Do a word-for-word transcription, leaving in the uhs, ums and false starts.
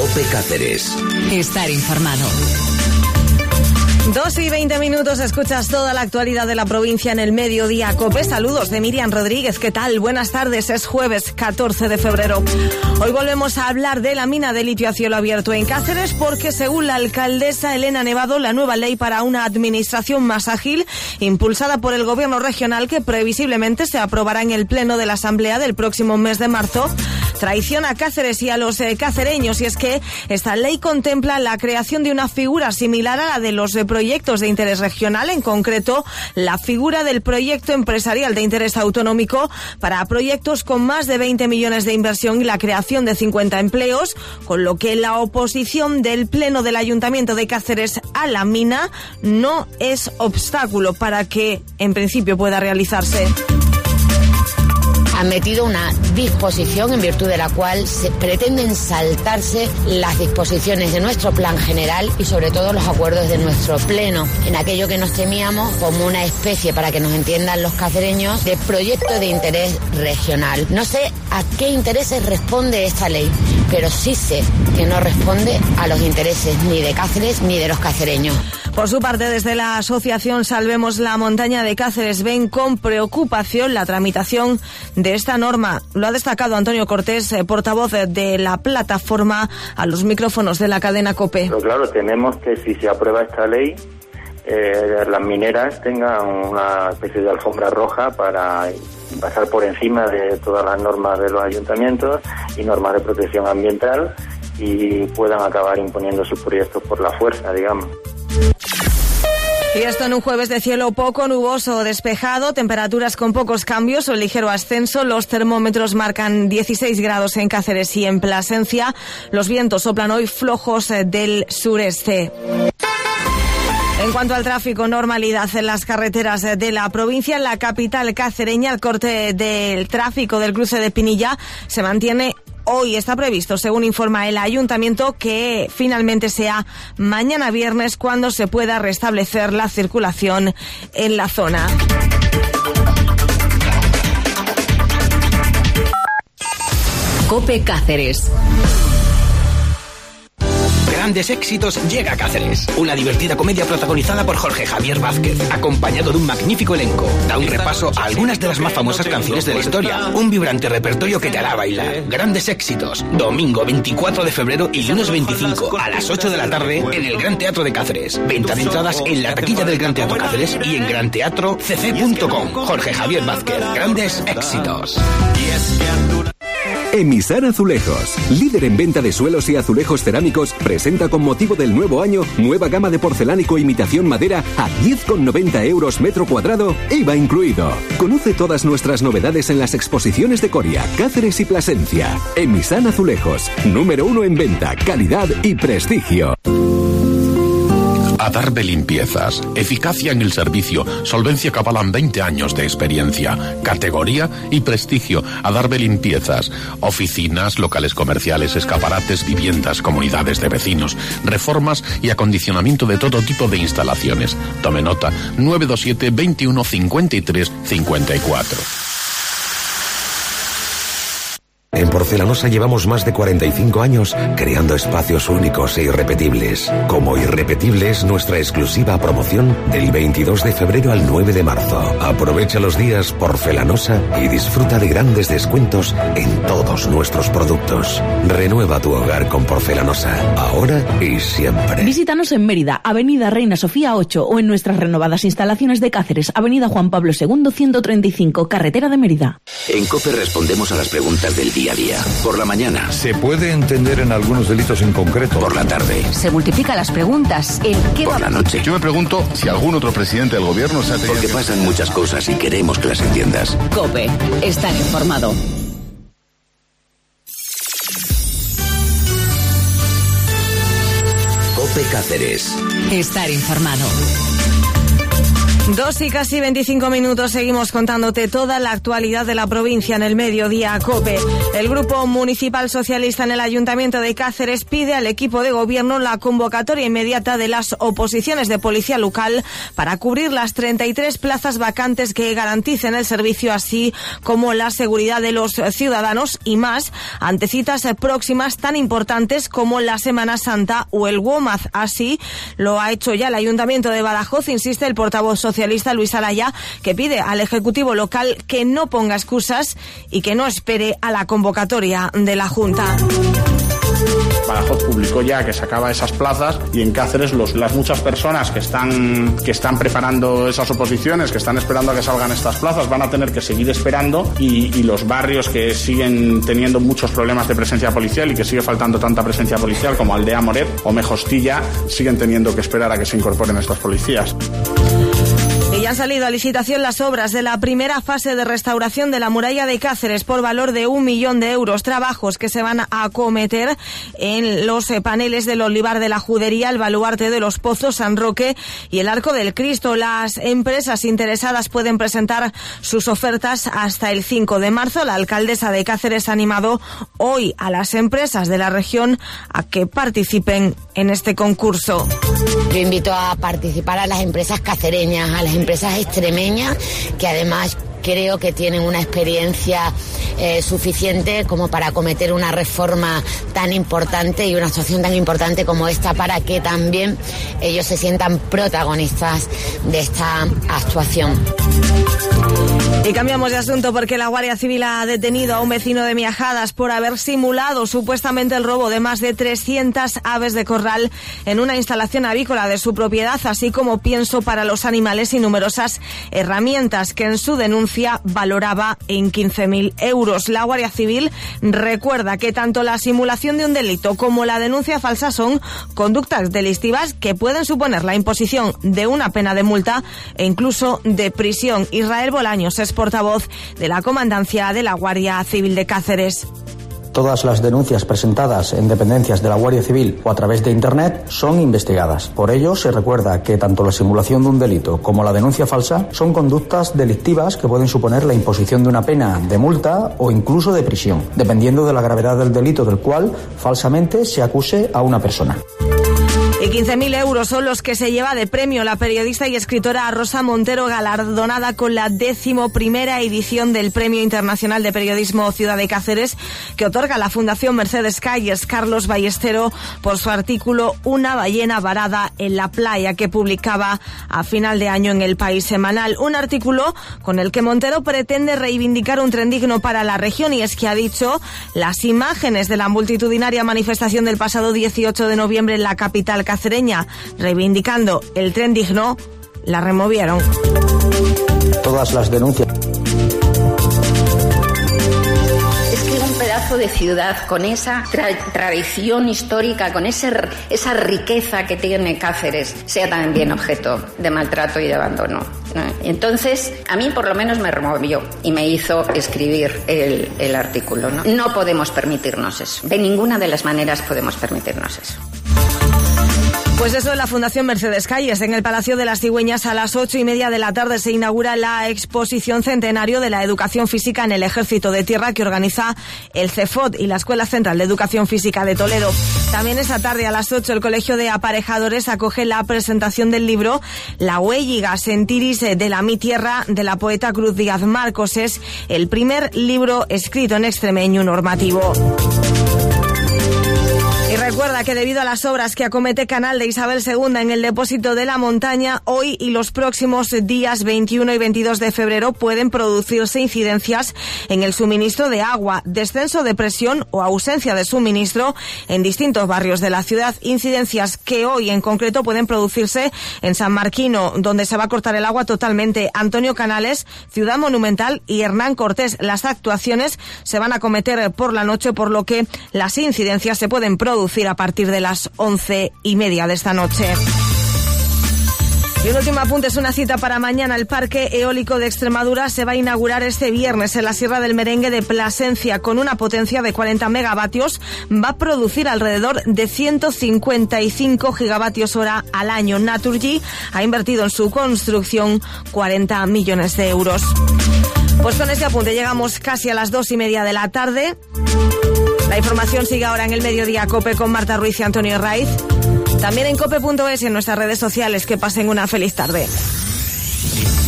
COPE Cáceres. Estar informado. Dos y veinte minutos, escuchas toda la actualidad de la provincia en el Mediodía COPE. Saludos de Miriam Rodríguez. ¿Qué tal? Buenas tardes. Es jueves catorce de febrero. Hoy volvemos a hablar de la mina de litio a cielo abierto en Cáceres porque, según la alcaldesa Elena Nevado, la nueva ley para una administración más ágil, impulsada por el gobierno regional, que previsiblemente se aprobará en el pleno de la Asamblea del próximo mes de marzo, traiciona a Cáceres y a los eh, cacereños. Y es que esta ley contempla la creación de una figura similar a la de los eh, proyectos de interés regional, en concreto la figura del proyecto empresarial de interés autonómico para proyectos con más de veinte millones de inversión y la creación de cincuenta empleos, con lo que la oposición del Pleno del Ayuntamiento de Cáceres a la mina no es obstáculo para que en principio pueda realizarse. Han metido una disposición en virtud de la cual se pretenden saltarse las disposiciones de nuestro plan general y sobre todo los acuerdos de nuestro pleno, en aquello que nos temíamos como una especie, para que nos entiendan los cacereños, de proyecto de interés regional. No sé a qué intereses responde esta ley, pero sí sé que no responde a los intereses ni de Cáceres ni de los cacereños. Por su parte, desde la asociación Salvemos la Montaña de Cáceres ven con preocupación la tramitación de esta norma. Lo ha destacado Antonio Cortés, eh, portavoz de, de la plataforma, a los micrófonos de la cadena COPE. Pero claro, tenemos que, si se aprueba esta ley, eh, las mineras tengan una especie de alfombra roja para pasar por encima de todas las normas de los ayuntamientos y normas de protección ambiental y puedan acabar imponiendo sus proyectos por la fuerza, digamos. Y esto en un jueves de cielo poco nuboso o despejado, temperaturas con pocos cambios o ligero ascenso. Los termómetros marcan dieciséis grados en Cáceres y en Plasencia. Los vientos soplan hoy flojos del sureste. En cuanto al tráfico, normalidad en las carreteras de la provincia. En la capital cacereña, el corte del tráfico del cruce de Pinilla se mantiene. Hoy está previsto, según informa el ayuntamiento, que finalmente sea mañana viernes cuando se pueda restablecer la circulación en la zona. COPE Cáceres. Grandes éxitos llega a Cáceres. Una divertida comedia protagonizada por Jorge Javier Vázquez, acompañado de un magnífico elenco. Da un repaso a algunas de las más famosas canciones de la historia. Un vibrante repertorio que te hará bailar. Grandes éxitos. Domingo veinticuatro de febrero y lunes veinticinco a las ocho de la tarde en el Gran Teatro de Cáceres. Venta de entradas en la taquilla del Gran Teatro Cáceres y en gran teatro c c punto com. Jorge Javier Vázquez. Grandes éxitos. Emisar Azulejos, líder en venta de suelos y azulejos cerámicos, presenta con motivo del nuevo año nueva gama de porcelánico imitación madera a diez con noventa euros metro cuadrado, I V A incluido. Conoce todas nuestras novedades en las exposiciones de Coria, Cáceres y Plasencia. Emisar Azulejos, número uno en venta, calidad y prestigio. Adarve Limpiezas. Eficacia en el servicio. Solvencia que avalan veinte años de experiencia. Categoría y prestigio. Adarve Limpiezas. Oficinas, locales comerciales, escaparates, viviendas, comunidades de vecinos, reformas y acondicionamiento de todo tipo de instalaciones. Tome nota. nueve dos siete, veintiuno, cincuenta y tres, cincuenta y cuatro. En Porcelanosa llevamos más de cuarenta y cinco años creando espacios únicos e irrepetibles. Como irrepetible es nuestra exclusiva promoción del veintidós de febrero al nueve de marzo. Aprovecha los días Porcelanosa y disfruta de grandes descuentos en todos nuestros productos. Renueva tu hogar con Porcelanosa, ahora y siempre. Visítanos en Mérida, Avenida Reina Sofía ocho, o en nuestras renovadas instalaciones de Cáceres, Avenida Juan Pablo segundo ciento treinta y cinco, Carretera de Mérida. En COPE respondemos a las preguntas del día a día. Por la mañana. ¿Se puede entender en algunos delitos en concreto? Por la tarde. Se multiplican las preguntas. ¿En qué Por la noche. Yo me pregunto si algún otro presidente del gobierno se ha tenido... Porque pasan muchas cosas y queremos que las entiendas. COPE. Estar informado. COPE Cáceres. Estar informado. Dos y casi veinticinco minutos, seguimos contándote toda la actualidad de la provincia en el Mediodía COPE. El Grupo Municipal Socialista en el Ayuntamiento de Cáceres pide al equipo de gobierno la convocatoria inmediata de las oposiciones de policía local para cubrir las treinta y tres plazas vacantes que garanticen el servicio, así como la seguridad de los ciudadanos y más ante citas próximas tan importantes como la Semana Santa o el WOMAD. Así lo ha hecho ya el Ayuntamiento de Badajoz, insiste el portavoz socialista Luis Alaya, que pide al Ejecutivo local que no ponga excusas y que no espere a la convocatoria de la Junta. Badajoz publicó ya que sacaba esas plazas y en Cáceres los, las muchas personas que están, que están preparando esas oposiciones, que están esperando a que salgan estas plazas, van a tener que seguir esperando y, y los barrios que siguen teniendo muchos problemas de presencia policial y que sigue faltando tanta presencia policial como Aldea Moret o Mejostilla siguen teniendo que esperar a que se incorporen estos policías. Y ya han salido a licitación las obras de la primera fase de restauración de la muralla de Cáceres por valor de un millón de euros. Trabajos que se van a acometer en los paneles del Olivar de la Judería, el Baluarte de los Pozos, San Roque y el Arco del Cristo. Las empresas interesadas pueden presentar sus ofertas hasta el cinco de marzo. La alcaldesa de Cáceres ha animado hoy a las empresas de la región a que participen en este concurso. Yo invito a participar a las empresas cacereñas, a las empresas extremeñas, que además creo que tienen una experiencia eh, suficiente como para acometer una reforma tan importante y una actuación tan importante como esta, para que también ellos se sientan protagonistas de esta actuación. Y cambiamos de asunto porque la Guardia Civil ha detenido a un vecino de Miajadas por haber simulado supuestamente el robo de más de trescientas aves de corral en una instalación avícola de su propiedad, así como pienso para los animales y numerosas herramientas que en su denuncia valoraba en quince mil euros. La Guardia Civil recuerda que tanto la simulación de un delito como la denuncia falsa son conductas delictivas que pueden suponer la imposición de una pena de multa e incluso de prisión. Israel Bolaños es portavoz de la Comandancia de la Guardia Civil de Cáceres. Todas las denuncias presentadas en dependencias de la Guardia Civil o a través de Internet son investigadas. Por ello, se recuerda que tanto la simulación de un delito como la denuncia falsa son conductas delictivas que pueden suponer la imposición de una pena de multa o incluso de prisión, dependiendo de la gravedad del delito del cual falsamente se acuse a una persona. Y quince mil euros son los que se lleva de premio la periodista y escritora Rosa Montero, galardonada con la decimoprimera edición del Premio Internacional de Periodismo Ciudad de Cáceres, que otorga la Fundación Mercedes Calles Carlos Ballestero por su artículo Una ballena varada en la playa, que publicaba a final de año en El País Semanal. Un artículo con el que Montero pretende reivindicar un tren digno para la región, y es que ha dicho: las imágenes de la multitudinaria manifestación del pasado dieciocho de noviembre en la capital cacereña reivindicando el tren digno, la removieron. Todas las denuncias. Es que un pedazo de ciudad con esa tra- tradición histórica, con ese, esa riqueza que tiene Cáceres, sea también objeto de maltrato y de abandono, ¿no? Entonces, a mí por lo menos me removió y me hizo escribir el, el artículo, ¿no? No podemos permitirnos eso. De ninguna de las maneras podemos permitirnos eso. Pues eso, en la Fundación Mercedes Calles, en el Palacio de las Cigüeñas, a las ocho y media de la tarde se inaugura la exposición centenario de la educación física en el Ejército de Tierra, que organiza el CEFOT y la Escuela Central de Educación Física de Toledo. También esta tarde a las ocho el Colegio de Aparejadores acoge la presentación del libro La Huelliga Sentiris de la Mi Tierra, de la poeta Cruz Díaz Marcos. Es el primer libro escrito en extremeño normativo. Y recuerda que debido a las obras que acomete Canal de Isabel segunda en el depósito de la montaña, hoy y los próximos días veintiuno y veintidós de febrero pueden producirse incidencias en el suministro de agua, descenso de presión o ausencia de suministro en distintos barrios de la ciudad. Incidencias que hoy en concreto pueden producirse en San Marquino, donde se va a cortar el agua totalmente, Antonio Canales, Ciudad Monumental y Hernán Cortés. Las actuaciones se van a cometer por la noche, por lo que las incidencias se pueden producir a partir de las once y media de esta noche. Y un último apunte, es una cita para mañana. El Parque Eólico de Extremadura se va a inaugurar este viernes en la Sierra del Merengue de Plasencia. Con una potencia de cuarenta megavatios, va a producir alrededor de ciento cincuenta y cinco gigavatios hora al año. Naturgy ha invertido en su construcción cuarenta millones de euros. Pues con este apunte llegamos casi a las dos y media de la tarde. La información sigue ahora en el Mediodía COPE con Marta Ruiz y Antonio Raiz. También en cope punto es y en nuestras redes sociales. Que pasen una feliz tarde.